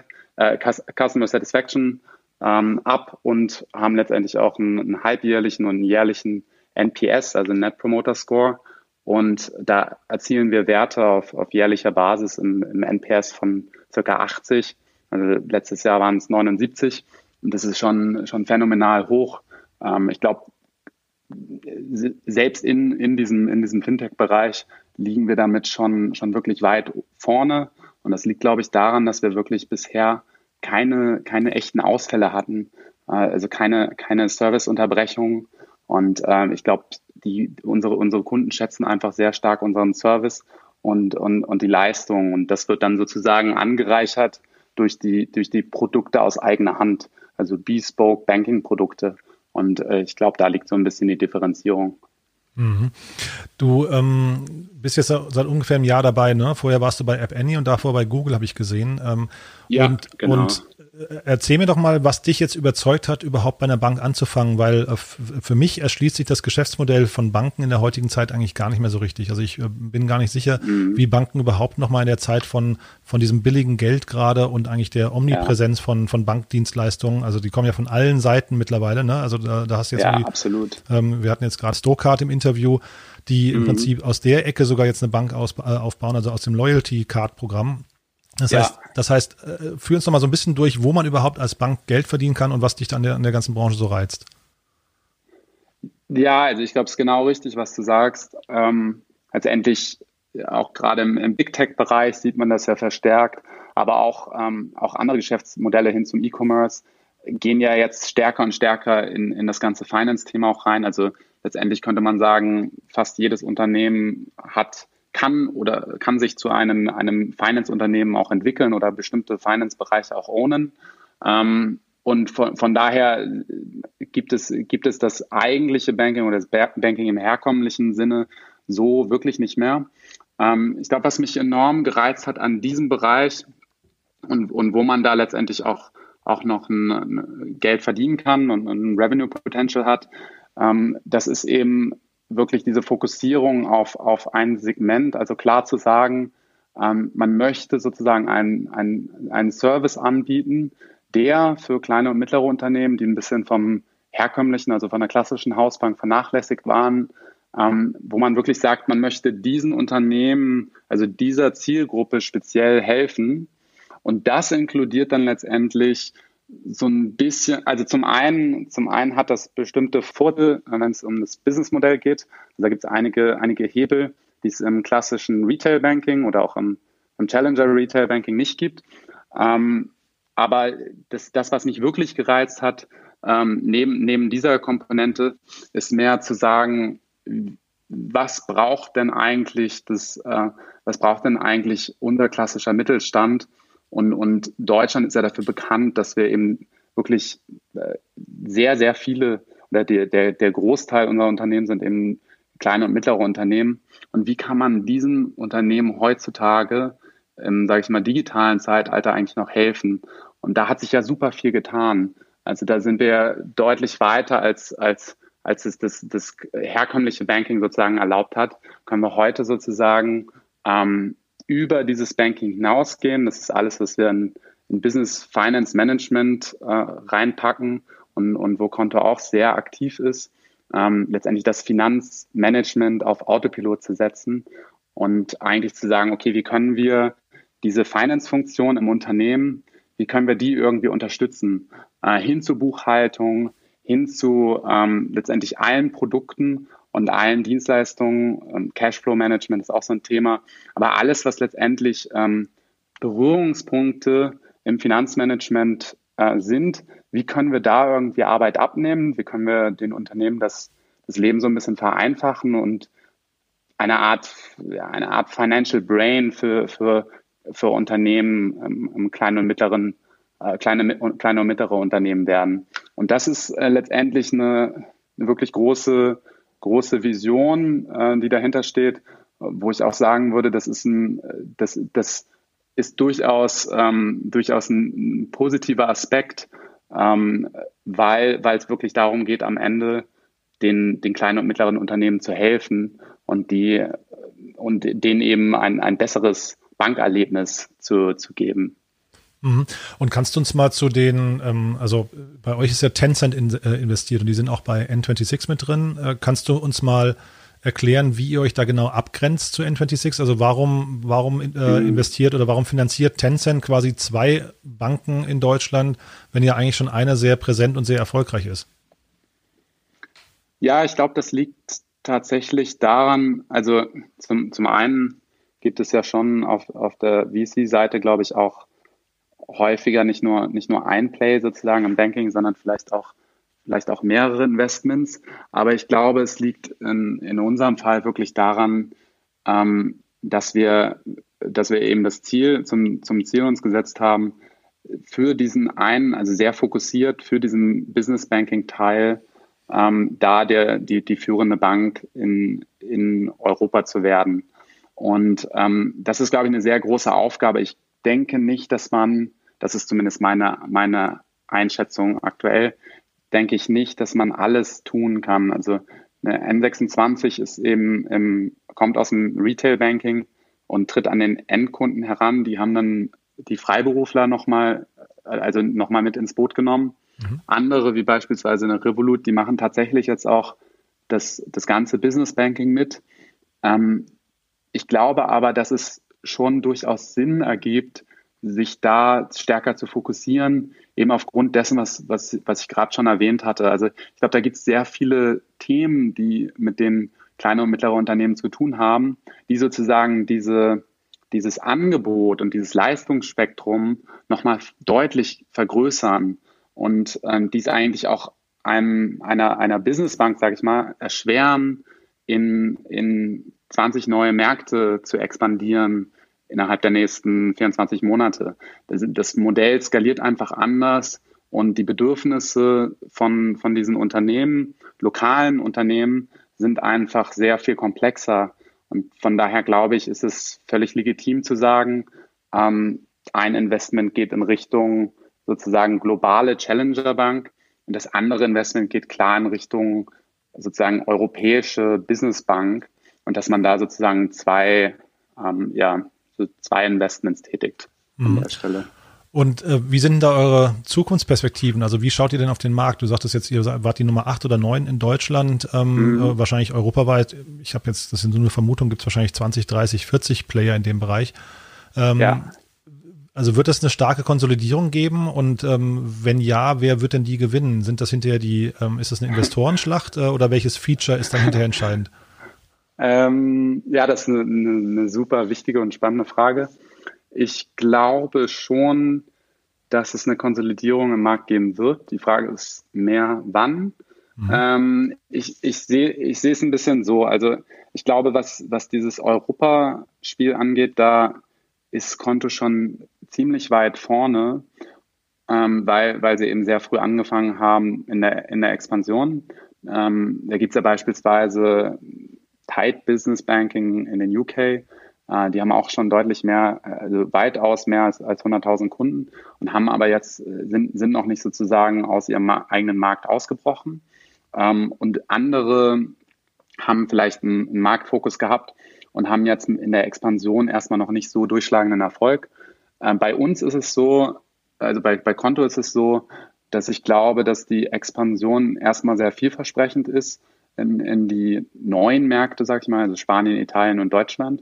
Satisfaction, ab und haben letztendlich auch einen halbjährlichen und einen jährlichen NPS, also Net Promoter Score. Und da erzielen wir Werte auf jährlicher Basis im NPS von circa 80. Also letztes Jahr waren es 79. Und das ist schon phänomenal hoch. Ich glaube, selbst in diesem Fintech-Bereich liegen wir damit schon wirklich weit vorne. Und das liegt, glaube ich, daran, dass wir wirklich bisher keine echten Ausfälle hatten, also keine Serviceunterbrechungen. Und ich glaube, unsere Kunden schätzen einfach sehr stark unseren Service und die Leistung. Und das wird dann sozusagen angereichert durch die Produkte aus eigener Hand, also Bespoke Banking-Produkte. Und ich glaube, da liegt so ein bisschen die Differenzierung. Mhm. Du bist jetzt seit ungefähr einem Jahr dabei, ne? Vorher warst du bei App Annie und davor bei Google, habe ich gesehen. Ja, genau. Und erzähl mir doch mal, was dich jetzt überzeugt hat, überhaupt bei einer Bank anzufangen, weil für mich erschließt sich das Geschäftsmodell von Banken in der heutigen Zeit eigentlich gar nicht mehr so richtig. Also ich bin gar nicht sicher, wie Banken überhaupt noch mal in der Zeit von diesem billigen Geld gerade und eigentlich der Omnipräsenz von Bankdienstleistungen, also die kommen ja von allen Seiten mittlerweile, ne? Also da hast du jetzt absolut. Wir hatten jetzt gerade Stokart im Interview, die im Prinzip aus der Ecke sogar jetzt eine Bank aufbauen, also aus dem Loyalty-Card-Programm. Das heißt, führ uns doch mal so ein bisschen durch, wo man überhaupt als Bank Geld verdienen kann und was dich an der ganzen Branche so reizt. Ja, also ich glaube, es ist genau richtig, was du sagst. Letztendlich auch gerade im Big Tech-Bereich sieht man das ja verstärkt, aber auch andere Geschäftsmodelle hin zum E-Commerce gehen ja jetzt stärker und stärker in das ganze Finance-Thema auch rein. Also letztendlich könnte man sagen, fast jedes Unternehmen kann sich zu einem Finance-Unternehmen auch entwickeln oder bestimmte Finance-Bereiche auch ownen. Und von daher gibt es das eigentliche Banking oder das Banking im herkömmlichen Sinne so wirklich nicht mehr. Ich glaube, was mich enorm gereizt hat an diesem Bereich und wo man da letztendlich auch noch ein Geld verdienen kann und ein Revenue Potential hat, das ist eben wirklich diese Fokussierung auf ein Segment, also klar zu sagen, man möchte sozusagen einen Service anbieten, der für kleine und mittlere Unternehmen, die ein bisschen vom herkömmlichen, also von der klassischen Hausbank vernachlässigt waren, wo man wirklich sagt, man möchte diesen Unternehmen, also dieser Zielgruppe speziell helfen. Und das inkludiert dann letztendlich so ein bisschen, also zum einen hat das bestimmte Vorteile, wenn es um das Businessmodell geht. Also da gibt es einige Hebel, die es im klassischen Retail Banking oder auch im Challenger Retail Banking nicht gibt. Aber das, was mich wirklich gereizt hat, neben dieser Komponente, ist mehr zu sagen, was braucht denn eigentlich unser klassischer Mittelstand? Und Deutschland ist ja dafür bekannt, dass wir eben wirklich sehr, sehr viele, oder der Großteil unserer Unternehmen sind eben kleine und mittlere Unternehmen. Und wie kann man diesen Unternehmen heutzutage im, sage ich mal, digitalen Zeitalter eigentlich noch helfen? Und da hat sich ja super viel getan. Also da sind wir deutlich weiter, als es das herkömmliche Banking sozusagen erlaubt hat, können wir heute sozusagen über dieses Banking hinausgehen. Das ist alles, was wir in Business Finance Management reinpacken und wo Konto auch sehr aktiv ist, letztendlich das Finanzmanagement auf Autopilot zu setzen und eigentlich zu sagen, okay, wie können wir diese Finance-Funktion im Unternehmen, wie können wir die irgendwie unterstützen? Hin zur Buchhaltung, hin zu letztendlich allen Produkten und allen Dienstleistungen. Cashflow-Management ist auch so ein Thema. Aber alles, was letztendlich Berührungspunkte im Finanzmanagement sind, wie können wir da irgendwie Arbeit abnehmen? Wie können wir den Unternehmen das Leben so ein bisschen vereinfachen und eine Art Financial Brain für Unternehmen im kleine und mittlere Unternehmen werden. Und das ist letztendlich eine wirklich große Vision, die dahinter steht, wo ich auch sagen würde, das ist durchaus ein positiver Aspekt, weil es wirklich darum geht, am Ende den kleinen und mittleren Unternehmen zu helfen und denen eben ein besseres Bankerlebnis zu geben. Und kannst du uns mal zu den, also bei euch ist ja Tencent investiert und die sind auch bei N26 mit drin. Kannst du uns mal erklären, wie ihr euch da genau abgrenzt zu N26? Also warum investiert oder warum finanziert Tencent quasi 2 Banken in Deutschland, wenn ja eigentlich schon eine sehr präsent und sehr erfolgreich ist? Ja, ich glaube, das liegt tatsächlich daran, also zum einen gibt es ja schon auf der VC-Seite, glaube ich, auch häufiger nicht nur ein Play sozusagen im Banking, sondern vielleicht auch mehrere Investments. Aber ich glaube, es liegt in unserem Fall wirklich daran, dass wir eben das Ziel zum Ziel uns gesetzt haben, für diesen einen, also sehr fokussiert für diesen Business Banking Teil, da die führende Bank in Europa zu werden. Und das ist, glaube ich, eine sehr große Aufgabe. Ich denke nicht, das ist zumindest meine Einschätzung aktuell, denke ich nicht, dass man alles tun kann. Also eine N26 ist kommt aus dem Retail Banking und tritt an den Endkunden heran. Die haben dann die Freiberufler nochmal mit ins Boot genommen. Mhm. Andere, wie beispielsweise eine Revolut, die machen tatsächlich jetzt auch das ganze Business Banking mit. Ich glaube aber, dass es schon durchaus Sinn ergibt, sich da stärker zu fokussieren, eben aufgrund dessen, was ich gerade schon erwähnt hatte. Also ich glaube, da gibt es sehr viele Themen, die mit den kleinen und mittleren Unternehmen zu tun haben, die sozusagen dieses Angebot und dieses Leistungsspektrum nochmal deutlich vergrößern und die es eigentlich auch einer Businessbank, sage ich mal, erschweren, in 20 neue Märkte zu expandieren innerhalb der nächsten 24 Monate. Das Modell skaliert einfach anders und die Bedürfnisse von diesen Unternehmen, lokalen Unternehmen, sind einfach sehr viel komplexer. Und von daher glaube ich, ist es völlig legitim zu sagen, ein Investment geht in Richtung sozusagen globale Challengerbank und das andere Investment geht klar in Richtung sozusagen europäische Businessbank und dass man da sozusagen zwei Investments tätigt an der Stelle. Und wie sind da eure Zukunftsperspektiven? Also wie schaut ihr denn auf den Markt? Du sagtest jetzt, ihr wart die Nummer 8 oder 9 in Deutschland, wahrscheinlich europaweit. Ich habe jetzt, das sind so eine Vermutung, gibt es wahrscheinlich 20, 30, 40 Player in dem Bereich. Also wird es eine starke Konsolidierung geben? Und wenn ja, wer wird denn die gewinnen? Sind das hinterher ist das eine Investorenschlacht oder welches Feature ist dann hinterher entscheidend? Das ist eine super wichtige und spannende Frage. Ich glaube schon, dass es eine Konsolidierung im Markt geben wird. Die Frage ist mehr, wann. Ich sehe es ein bisschen so. Also ich glaube, was dieses Europaspiel angeht, da ist Konto schon ziemlich weit vorne, weil sie eben sehr früh angefangen haben in der Expansion. Da gibt es ja beispielsweise Tide Business Banking in den UK. Die haben auch schon deutlich mehr, also weitaus mehr als 100.000 Kunden und haben aber jetzt, sind noch nicht sozusagen aus ihrem eigenen Markt ausgebrochen. Und andere haben vielleicht einen Marktfokus gehabt und haben jetzt in der Expansion erstmal noch nicht so durchschlagenden Erfolg. Bei uns ist es so, also bei Konto ist es so, dass ich glaube, dass die Expansion erstmal sehr vielversprechend ist in die neuen Märkte, sag ich mal, also Spanien, Italien und Deutschland.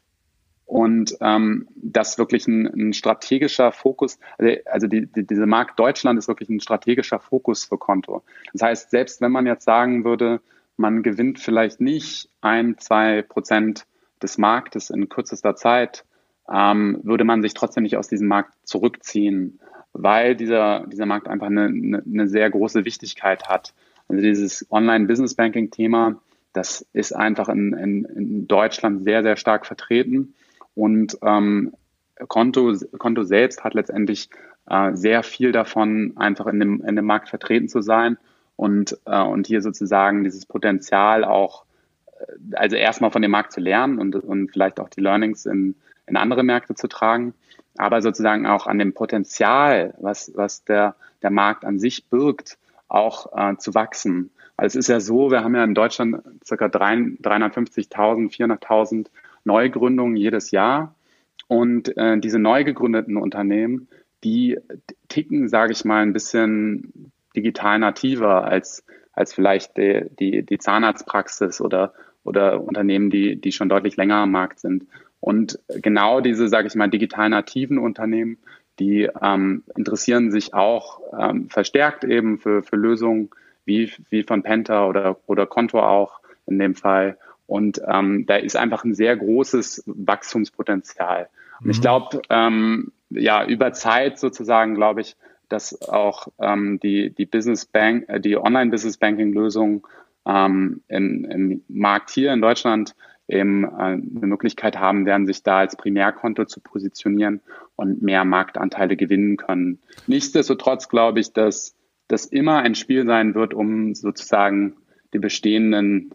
Und das wirklich ein strategischer Fokus, also diese Markt Deutschland ist wirklich ein strategischer Fokus für Konto. Das heißt, selbst wenn man jetzt sagen würde, man gewinnt vielleicht nicht 1-2% des Marktes in kürzester Zeit, würde man sich trotzdem nicht aus diesem Markt zurückziehen, weil dieser Markt einfach eine sehr große Wichtigkeit hat. Also dieses Online-Business-Banking-Thema, das ist einfach in Deutschland sehr, sehr stark vertreten. Und Konto selbst hat letztendlich sehr viel davon, einfach in dem Markt vertreten zu sein und hier sozusagen dieses Potenzial auch, also erstmal von dem Markt zu lernen und vielleicht auch die Learnings in andere Märkte zu tragen, aber sozusagen auch an dem Potenzial, was der Markt an sich birgt, auch zu wachsen. Also es ist ja so, wir haben ja in Deutschland ca. 350.000, 400.000 Neugründungen jedes Jahr und diese neu gegründeten Unternehmen, die ticken, sage ich mal, ein bisschen digital nativer als vielleicht die Zahnarztpraxis oder Unternehmen, die schon deutlich länger am Markt sind. Und genau diese, sage ich mal, digital nativen Unternehmen, die interessieren sich auch verstärkt eben für Lösungen wie von Penta oder Konto auch in dem Fall. Und da ist einfach ein sehr großes Wachstumspotenzial. Und ich glaube, über Zeit sozusagen, glaube ich, dass auch die Online-Business-Banking-Lösung im Markt hier in Deutschland eben eine Möglichkeit haben werden, sich da als Primärkonto zu positionieren und mehr Marktanteile gewinnen können. Nichtsdestotrotz glaube ich, dass das immer ein Spiel sein wird, um sozusagen die bestehenden,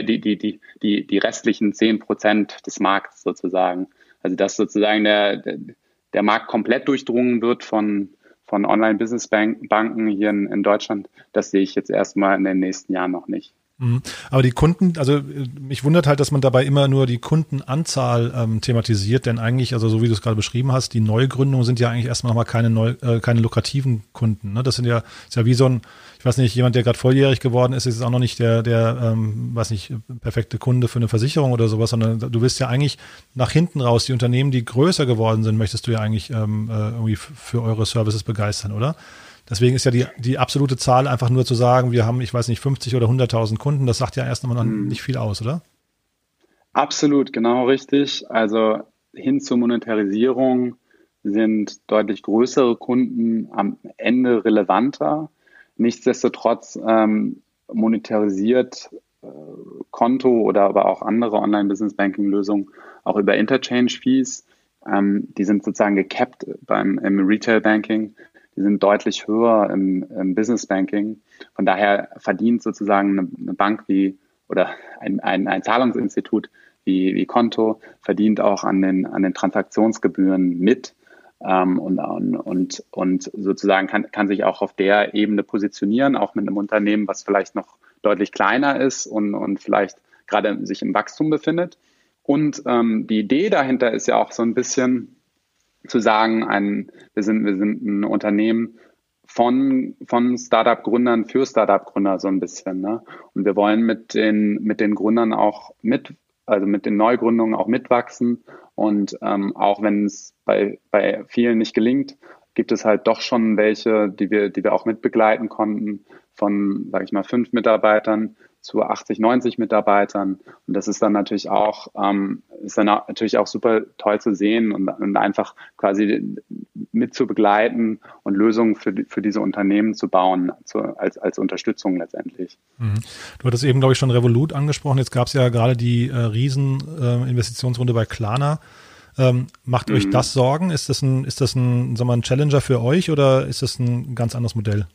die restlichen 10% des Markts sozusagen. Also dass sozusagen der Markt komplett durchdrungen wird von Online-Business-Banken hier in Deutschland, das sehe ich jetzt erstmal in den nächsten Jahren noch nicht. Aber die Kunden, also mich wundert halt, dass man dabei immer nur die Kundenanzahl thematisiert, denn eigentlich, also so wie du es gerade beschrieben hast, die Neugründungen sind ja eigentlich erstmal nochmal keine lukrativen Kunden. Ne? Das ist ja wie so ein, ich weiß nicht, jemand, der gerade volljährig geworden ist, ist auch noch nicht der weiß nicht, perfekte Kunde für eine Versicherung oder sowas, sondern du willst ja eigentlich nach hinten raus, die Unternehmen, die größer geworden sind, möchtest du ja eigentlich irgendwie für eure Services begeistern, oder? Deswegen ist ja die absolute Zahl einfach nur zu sagen, wir haben, ich weiß nicht, 50 oder 100.000 Kunden, das sagt ja erst einmal noch nicht viel aus, oder? Absolut, genau richtig. Also hin zur Monetarisierung sind deutlich größere Kunden am Ende relevanter. Nichtsdestotrotz monetarisiert Konto oder aber auch andere Online-Business-Banking-Lösungen auch über Interchange-Fees. Die sind sozusagen gecapped im Retail-Banking. Die sind deutlich höher im Business-Banking. Von daher verdient sozusagen eine Bank oder ein Zahlungsinstitut wie Konto verdient auch an den Transaktionsgebühren mit. Und sozusagen kann sich auch auf der Ebene positionieren, auch mit einem Unternehmen, was vielleicht noch deutlich kleiner ist und vielleicht gerade sich im Wachstum befindet. Und die Idee dahinter ist ja auch so ein bisschen zu sagen, wir sind ein Unternehmen von Startup-Gründern für Startup-Gründer so ein bisschen. Ne? Und wir wollen mit den Gründern auch also mit den Neugründungen auch mitwachsen. Und auch wenn es bei vielen nicht gelingt, gibt es halt doch schon welche, die wir auch mitbegleiten konnten, von, sage ich mal, 5 Mitarbeitern zu 80, 90 Mitarbeitern. Und das ist dann natürlich auch super toll zu sehen und einfach quasi mit zu begleiten und Lösungen für diese Unternehmen zu bauen, als Unterstützung letztendlich. Du hattest eben, glaube ich, schon Revolut angesprochen. Jetzt gab es ja gerade die Riesen-Investitionsrunde bei Klarna. Macht euch das Sorgen? Ist das ein sagen wir mal, ein Challenger für euch oder ist das ein ganz anderes Modell?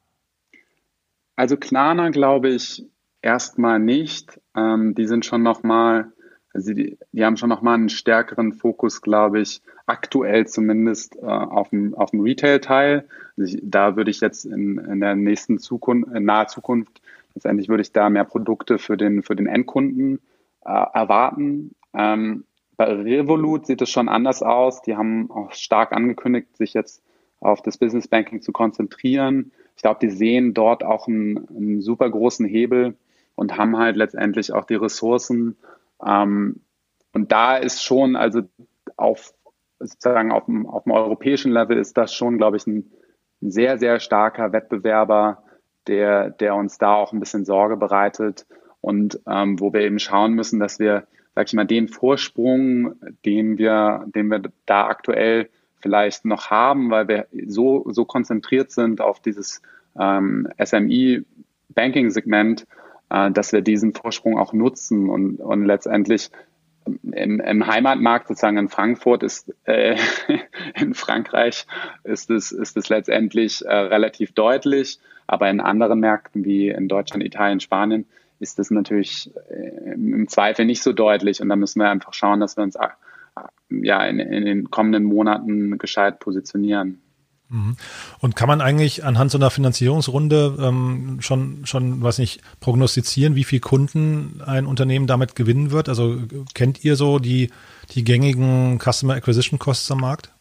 Also Klarna glaube ich erstmal nicht. Die sind schon nochmal, also die haben schon nochmal einen stärkeren Fokus, glaube ich, aktuell zumindest auf dem Retail-Teil. Also da würde ich jetzt in der nächsten naher Zukunft, letztendlich würde ich da mehr Produkte für den Endkunden erwarten. Bei Revolut sieht es schon anders aus. Die haben auch stark angekündigt, sich jetzt auf das Business Banking zu konzentrieren. Ich glaube, die sehen dort auch einen super großen Hebel und haben halt letztendlich auch die Ressourcen. Und da ist schon, also sozusagen auf dem europäischen Level ist das schon, glaube ich, ein sehr, sehr starker Wettbewerber, der uns da auch ein bisschen Sorge bereitet und wo wir eben schauen müssen, dass wir, sag ich mal, den Vorsprung, den wir da aktuell vielleicht noch haben, weil wir so konzentriert sind auf dieses SME-Banking-Segment, dass wir diesen Vorsprung auch nutzen und letztendlich im Heimatmarkt, sozusagen in Frankfurt in Frankreich ist es letztendlich relativ deutlich, aber in anderen Märkten wie in Deutschland, Italien, Spanien ist das natürlich im Zweifel nicht so deutlich und da müssen wir einfach schauen, dass wir uns in den kommenden Monaten gescheit positionieren. Und kann man eigentlich anhand so einer Finanzierungsrunde schon, weiß nicht, prognostizieren, wie viele Kunden ein Unternehmen damit gewinnen wird? Also kennt ihr so die gängigen Customer Acquisition Costs am Markt?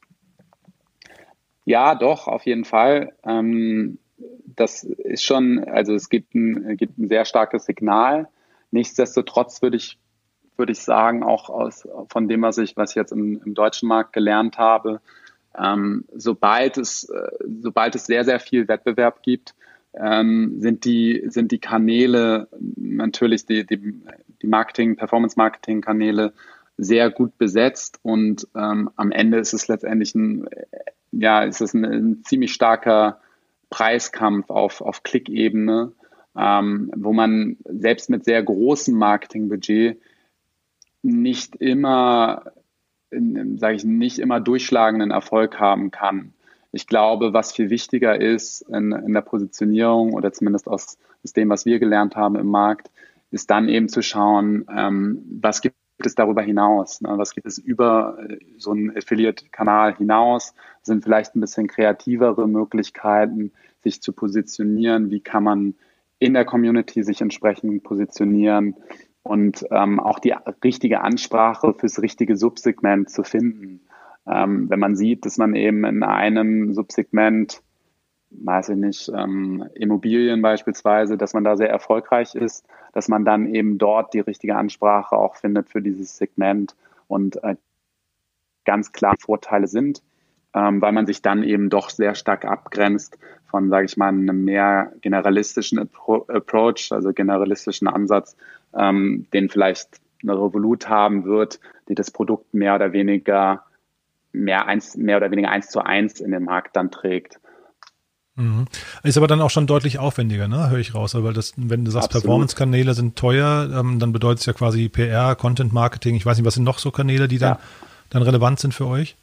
Ja, doch, auf jeden Fall. Das ist schon, also es gibt ein sehr starkes Signal. Nichtsdestotrotz würde ich sagen, auch von dem, was ich jetzt im deutschen Markt gelernt habe, sobald es sehr, sehr viel Wettbewerb gibt, sind die Kanäle natürlich die Performance-Marketing-Kanäle sehr gut besetzt und am Ende ist es letztendlich ein ziemlich starker Preiskampf auf Klickebene, wo man selbst mit sehr großem Marketingbudget nicht immer durchschlagenden Erfolg haben kann. Ich glaube, was viel wichtiger ist in der Positionierung oder zumindest aus dem, was wir gelernt haben im Markt, ist dann eben zu schauen, was gibt es darüber hinaus? Ne? Was gibt es über so einen Affiliate-Kanal hinaus? Sind vielleicht ein bisschen kreativere Möglichkeiten, sich zu positionieren? Wie kann man in der Community sich entsprechend positionieren? Und auch die richtige Ansprache fürs richtige Subsegment zu finden. Wenn man sieht, dass man eben in einem Subsegment, weiß ich nicht, Immobilien beispielsweise, dass man da sehr erfolgreich ist, dass man dann eben dort die richtige Ansprache auch findet für dieses Segment und ganz klar Vorteile sind, weil man sich dann eben doch sehr stark abgrenzt von, sage ich mal, einem mehr generalistischen Approach, also generalistischen Ansatz, den vielleicht eine Revolut haben wird, die das Produkt mehr oder weniger 1:1 in den Markt dann trägt. Mhm. Ist aber dann auch schon deutlich aufwendiger, ne? Höre ich raus. Weil das, wenn du sagst, Absolut. Performance-Kanäle sind teuer, dann bedeutet es ja quasi PR, Content Marketing. Ich weiß nicht, was sind noch so Kanäle, die dann relevant sind für euch?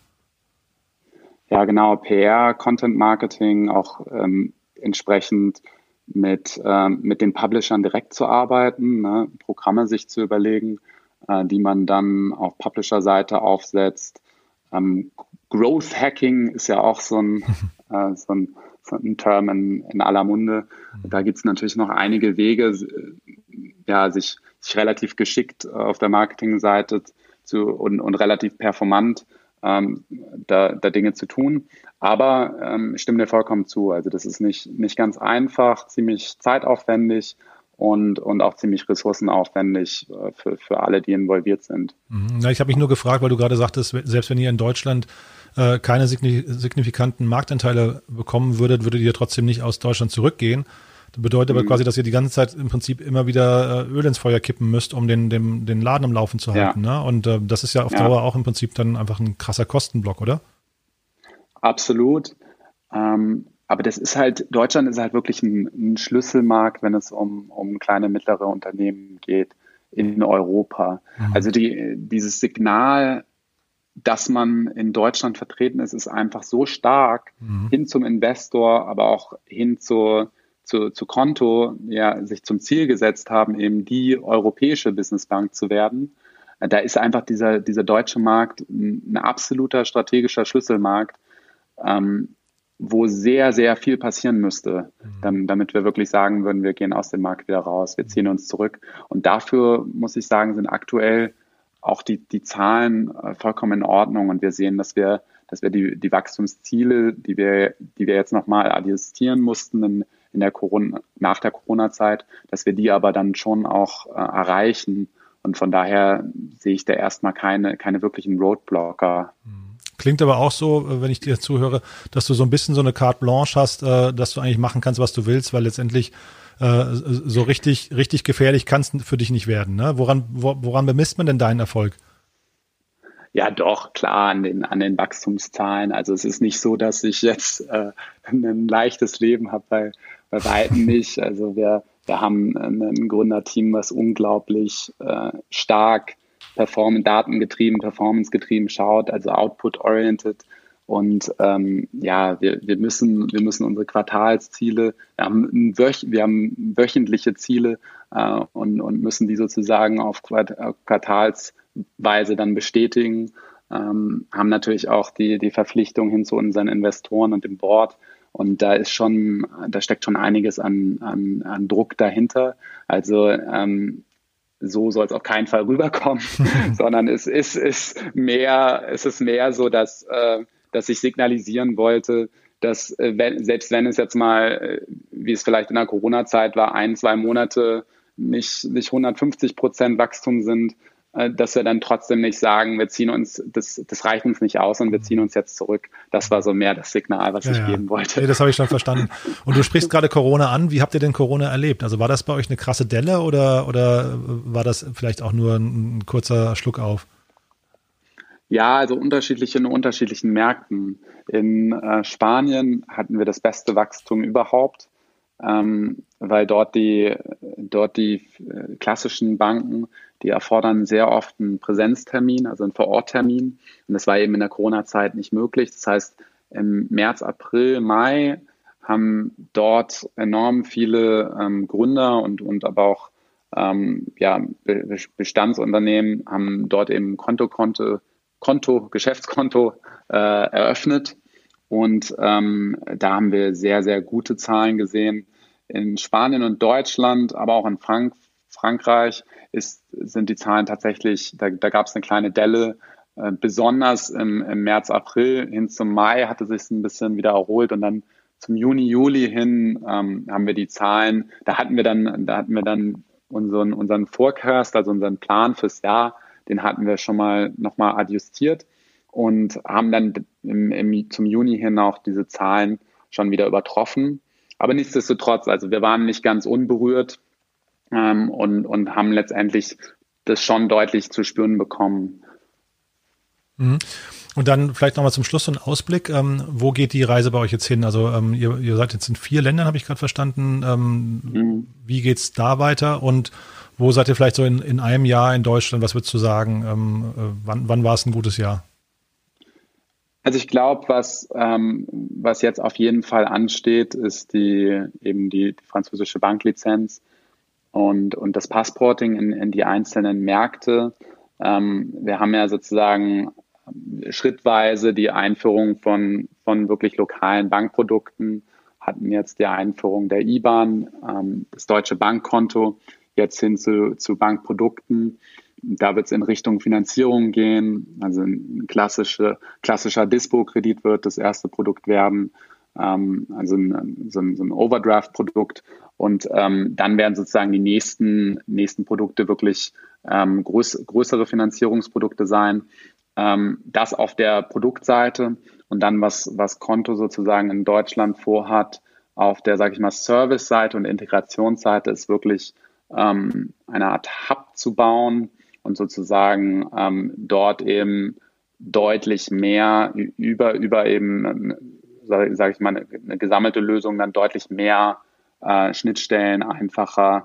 Ja, genau. PR, Content Marketing, auch entsprechend mit den Publishern direkt zu arbeiten, ne? Programme sich zu überlegen, die man dann auf Publisher-Seite aufsetzt. Growth Hacking ist ja auch so ein Term in aller Munde. Da gibt es natürlich noch einige Wege, sich relativ geschickt auf der Marketingseite und relativ performant da Dinge zu tun. Aber ich stimme dir vollkommen zu. Also das ist nicht ganz einfach, ziemlich zeitaufwendig und auch ziemlich ressourcenaufwendig für alle, die involviert sind. Ja, ich habe mich nur gefragt, weil du gerade sagtest, selbst wenn ihr in Deutschland keine signifikanten Marktanteile bekommen würdet ihr trotzdem nicht aus Deutschland zurückgehen. Das bedeutet aber quasi, dass ihr die ganze Zeit im Prinzip immer wieder Öl ins Feuer kippen müsst, um den Laden am Laufen zu halten. Ne? Und das ist ja auf Dauer auch im Prinzip dann einfach ein krasser Kostenblock, oder? Absolut. Aber Deutschland ist halt wirklich ein Schlüsselmarkt, wenn es um kleine, mittlere Unternehmen geht in Europa. Also dieses Signal, dass man in Deutschland vertreten ist einfach so stark hin zum Investor, aber auch hin zu Konto, sich zum Ziel gesetzt haben, eben die europäische Businessbank zu werden. Da ist einfach dieser deutsche Markt ein absoluter strategischer Schlüsselmarkt, wo sehr, sehr viel passieren müsste, damit wir wirklich sagen würden, wir gehen aus dem Markt wieder raus, wir ziehen uns zurück. Und dafür, muss ich sagen, sind aktuell auch die Zahlen vollkommen in Ordnung. Und wir sehen, dass wir die Wachstumsziele, die wir jetzt nochmal adjustieren mussten nach der Corona-Zeit, dass wir die aber dann schon auch erreichen. Und von daher sehe ich da erstmal keine wirklichen Roadblocker. Klingt aber auch so, wenn ich dir zuhöre, dass du so ein bisschen so eine Carte Blanche hast, dass du eigentlich machen kannst, was du willst, weil letztendlich so richtig gefährlich kann es für dich nicht werden. Ne? Woran bemisst man denn deinen Erfolg? Ja, doch, klar, an den Wachstumszahlen. Also es ist nicht so, dass ich jetzt ein leichtes Leben habe, bei weitem nicht. Also wir haben ein Gründerteam, was unglaublich stark datengetrieben, performancegetrieben schaut, also output-oriented. Und wir müssen unsere Quartalsziele, wir haben wöchentliche Ziele und müssen die sozusagen auf quartalsweise dann bestätigen, haben natürlich auch die Verpflichtung hin zu unseren Investoren und dem Board. Und da steckt schon einiges an Druck dahinter. Also so soll es auf keinen Fall rüberkommen, sondern es ist mehr so, dass ich signalisieren wollte, dass selbst wenn es jetzt mal, wie es vielleicht in der Corona-Zeit war, 1-2 Monate nicht 150% Wachstum sind, dass wir dann trotzdem nicht sagen, wir ziehen uns, das reicht uns nicht aus und wir ziehen uns jetzt zurück. Das war so mehr das Signal, was ich geben wollte. Nee, das habe ich schon verstanden. Und du sprichst gerade Corona an. Wie habt ihr denn Corona erlebt? Also war das bei euch eine krasse Delle oder war das vielleicht auch nur ein kurzer Schluck auf? Ja, also in unterschiedlichen Märkten. In Spanien hatten wir das beste Wachstum überhaupt, weil dort die klassischen Banken, die erfordern sehr oft einen Präsenztermin, also einen Vororttermin. Und das war eben in der Corona-Zeit nicht möglich. Das heißt, im März, April, Mai haben dort enorm viele Gründer und aber auch Bestandsunternehmen haben dort eben Geschäftskonto eröffnet. Und da haben wir sehr, sehr gute Zahlen gesehen. In Spanien und Deutschland, aber auch in Frankreich sind die Zahlen tatsächlich, da gab es eine kleine Delle. Besonders im März, April hin zum Mai hatte sich es ein bisschen wieder erholt und dann zum Juni, Juli hin haben wir die Zahlen. Da hatten wir dann unseren Forecast, also unseren Plan fürs Jahr, den hatten wir schon mal nochmal adjustiert und haben dann zum Juni hin auch diese Zahlen schon wieder übertroffen. Aber nichtsdestotrotz, also wir waren nicht ganz unberührt und haben letztendlich das schon deutlich zu spüren bekommen. Und Und dann vielleicht nochmal zum Schluss so ein Ausblick. Wo geht die Reise bei euch jetzt hin? Also ihr seid jetzt in 4 Ländern, habe ich gerade verstanden. Wie geht's da weiter? Und wo seid ihr vielleicht so in einem Jahr in Deutschland? Was würdest du sagen? Wann war es ein gutes Jahr? Also ich glaube, was jetzt auf jeden Fall ansteht, ist die französische Banklizenz und das Passporting in die einzelnen Märkte. Wir haben ja sozusagen schrittweise die Einführung von wirklich lokalen Bankprodukten, hatten jetzt die Einführung der IBAN, das deutsche Bankkonto, jetzt hin zu Bankprodukten. Da wird es in Richtung Finanzierung gehen, also ein klassischer Dispo-Kredit wird das erste Produkt werden, also so ein Overdraft-Produkt. Und dann werden sozusagen die nächsten Produkte wirklich größere Finanzierungsprodukte sein. Das auf der Produktseite und dann, was Konto sozusagen in Deutschland vorhat, auf der, sage ich mal, Service-Seite und Integrationsseite ist wirklich eine Art Hub zu bauen und sozusagen dort eben deutlich mehr über eben, sage ich mal, eine gesammelte Lösung, dann deutlich mehr Schnittstellen einfacher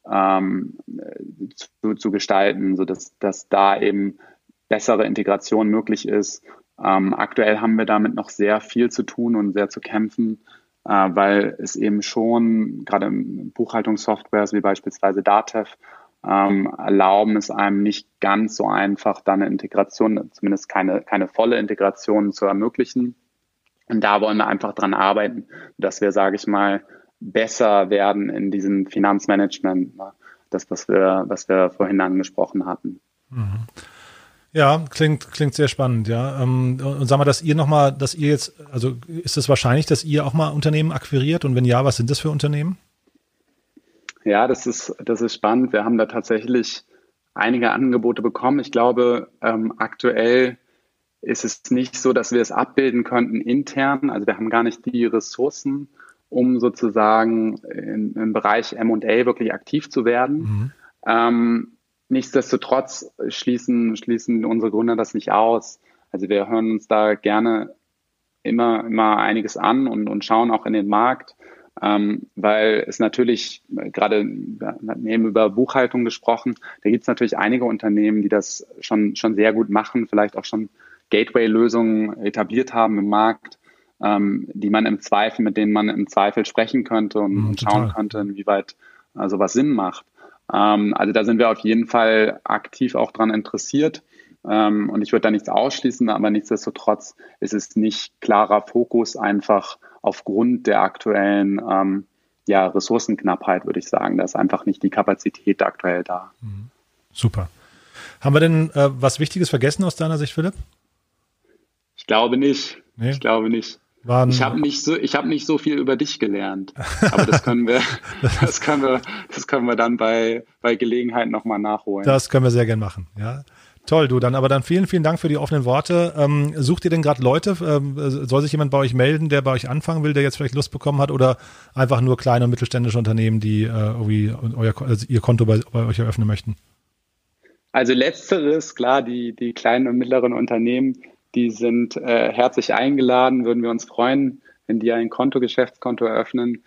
zu gestalten, sodass da eben bessere Integration möglich ist. Aktuell haben wir damit noch sehr viel zu tun und sehr zu kämpfen, weil es eben schon, gerade Buchhaltungssoftwares wie beispielsweise Datev, erlauben es einem nicht ganz so einfach, dann eine Integration, zumindest keine volle Integration zu ermöglichen. Und da wollen wir einfach dran arbeiten, dass wir, sage ich mal, besser werden in diesem Finanzmanagement, das, was wir vorhin angesprochen hatten. Mhm. Ja, klingt sehr spannend, ja. Und sag mal, dass ihr jetzt, also ist es wahrscheinlich, dass ihr auch mal Unternehmen akquiriert? Und wenn ja, was sind das für Unternehmen? Ja, das ist spannend. Wir haben da tatsächlich einige Angebote bekommen. Ich glaube, aktuell ist es nicht so, dass wir es abbilden könnten intern. Also wir haben gar nicht die Ressourcen, um sozusagen im Bereich M&A wirklich aktiv zu werden. Nichtsdestotrotz schließen unsere Gründer das nicht aus. Also wir hören uns da gerne immer einiges an und schauen auch in den Markt, weil es natürlich, gerade, wir hatten eben über Buchhaltung gesprochen, da gibt es natürlich einige Unternehmen, die das schon sehr gut machen, vielleicht auch schon Gateway-Lösungen etabliert haben im Markt, mit denen man im Zweifel sprechen könnte und schauen könnte, inwieweit sowas Sinn macht. Also da sind wir auf jeden Fall aktiv auch dran interessiert und ich würde da nichts ausschließen, aber nichtsdestotrotz ist es nicht klarer Fokus, einfach aufgrund der aktuellen Ressourcenknappheit, würde ich sagen. Da ist einfach nicht die Kapazität aktuell da. Super. Haben wir denn was Wichtiges vergessen aus deiner Sicht, Philipp? Ich glaube nicht. Nee? Ich glaube nicht. Ich habe nicht so viel über dich gelernt, aber das können wir dann bei Gelegenheit nochmal nachholen. Das können wir sehr gern machen, ja. Toll, du, dann vielen, vielen Dank für die offenen Worte. Sucht ihr denn gerade Leute? Soll sich jemand bei euch melden, der bei euch anfangen will, der jetzt vielleicht Lust bekommen hat, oder einfach nur kleine und mittelständische Unternehmen, die irgendwie ihr Konto bei euch eröffnen möchten? Also letzteres, klar, die kleinen und mittleren Unternehmen, die sind herzlich eingeladen, würden wir uns freuen, wenn die ein Geschäftskonto eröffnen.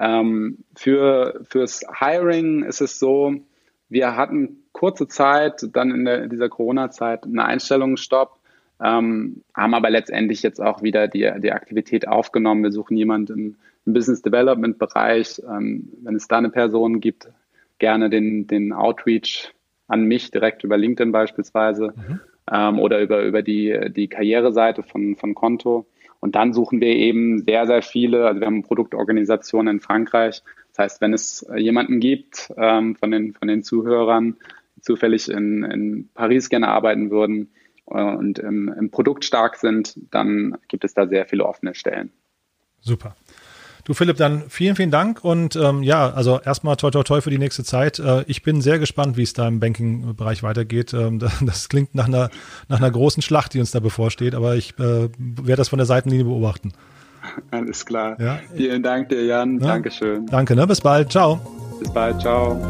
Fürs Hiring ist es so, wir hatten kurze Zeit, dann in dieser Corona-Zeit, einen Einstellungsstopp, haben aber letztendlich jetzt auch wieder die Aktivität aufgenommen. Wir suchen jemanden im Business Development-Bereich. Wenn es da eine Person gibt, gerne den Outreach an mich, direkt über LinkedIn beispielsweise. Oder über die Karriereseite von Konto. Und dann suchen wir eben sehr, sehr viele, also wir haben Produktorganisationen in Frankreich. Das heißt, wenn es jemanden gibt von den Zuhörern, die zufällig in Paris gerne arbeiten würden und im Produkt stark sind, dann gibt es da sehr viele offene Stellen. Super. Du Philipp, dann vielen, vielen Dank und also erstmal toi toi toi für die nächste Zeit. Ich bin sehr gespannt, wie es da im Banking-Bereich weitergeht. Das klingt nach einer großen Schlacht, die uns da bevorsteht, aber ich werde das von der Seitenlinie beobachten. Alles klar. Ja. Vielen Dank dir, Jan. Ja. Dankeschön. Danke, ne? Bis bald. Ciao. Bis bald. Ciao.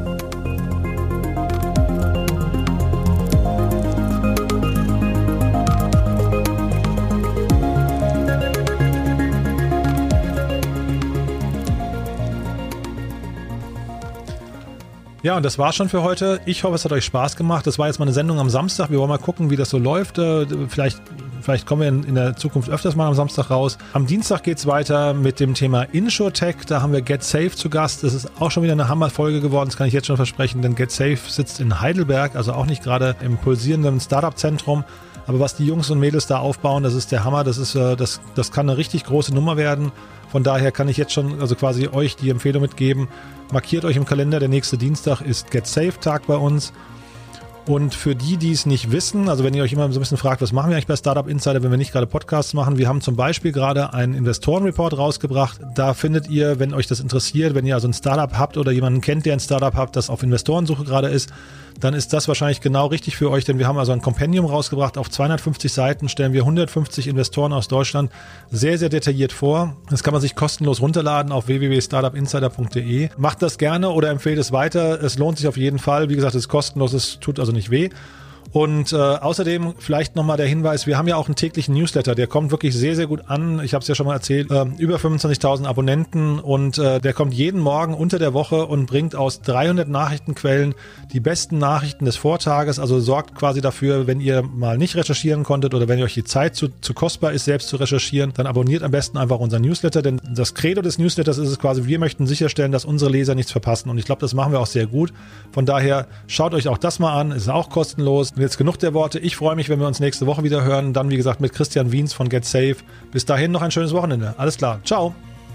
Ja, und das war's schon für heute. Ich hoffe, es hat euch Spaß gemacht. Das war jetzt mal eine Sendung am Samstag. Wir wollen mal gucken, wie das so läuft. Vielleicht kommen wir in der Zukunft öfters mal am Samstag raus. Am Dienstag geht's weiter mit dem Thema InsurTech. Da haben wir GetSafe zu Gast. Das ist auch schon wieder eine Hammerfolge geworden. Das kann ich jetzt schon versprechen, denn GetSafe sitzt in Heidelberg, also auch nicht gerade im pulsierenden Startup-Zentrum. Aber was die Jungs und Mädels da aufbauen, das ist der Hammer. Das kann eine richtig große Nummer werden. Von daher kann ich jetzt schon also quasi euch die Empfehlung mitgeben. Markiert euch im Kalender, der nächste Dienstag ist GetSafe-Tag bei uns. Und für die es nicht wissen, also wenn ihr euch immer so ein bisschen fragt, was machen wir eigentlich bei Startup Insider, wenn wir nicht gerade Podcasts machen, wir haben zum Beispiel gerade einen Investorenreport rausgebracht. Da findet ihr, wenn euch das interessiert, wenn ihr also ein Startup habt oder jemanden kennt, der ein Startup hat, das auf Investorensuche gerade ist, dann ist das wahrscheinlich genau richtig für euch, denn wir haben also ein Kompendium rausgebracht. Auf 250 Seiten stellen wir 150 Investoren aus Deutschland sehr, sehr detailliert vor. Das kann man sich kostenlos runterladen auf www.startupinsider.de. Macht das gerne oder empfehlt es weiter. Es lohnt sich auf jeden Fall. Wie gesagt, es ist kostenlos, es tut also nicht weh. Und außerdem vielleicht nochmal der Hinweis, wir haben ja auch einen täglichen Newsletter, der kommt wirklich sehr, sehr gut an. Ich habe es ja schon mal erzählt, über 25.000 Abonnenten und der kommt jeden Morgen unter der Woche und bringt aus 300 Nachrichtenquellen die besten Nachrichten des Vortages, also sorgt quasi dafür, wenn ihr mal nicht recherchieren konntet oder wenn euch die Zeit zu kostbar ist, selbst zu recherchieren, dann abonniert am besten einfach unseren Newsletter, denn das Credo des Newsletters ist es quasi, wir möchten sicherstellen, dass unsere Leser nichts verpassen und ich glaube, das machen wir auch sehr gut. Von daher schaut euch auch das mal an, ist auch kostenlos. Und jetzt genug der Worte. Ich freue mich, wenn wir uns nächste Woche wieder hören. Dann, wie gesagt, mit Christian Wiens von GetSafe. Bis dahin noch ein schönes Wochenende. Alles klar. Ciao.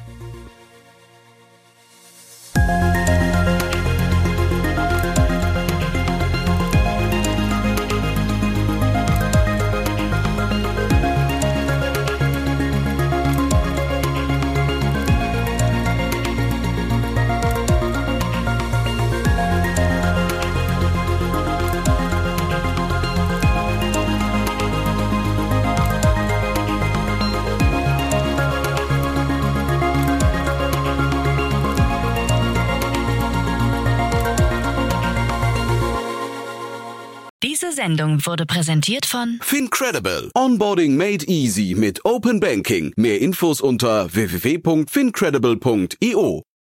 Diese Sendung wurde präsentiert von FinCredible. Onboarding made easy mit Open Banking. Mehr Infos unter www.fincredible.io.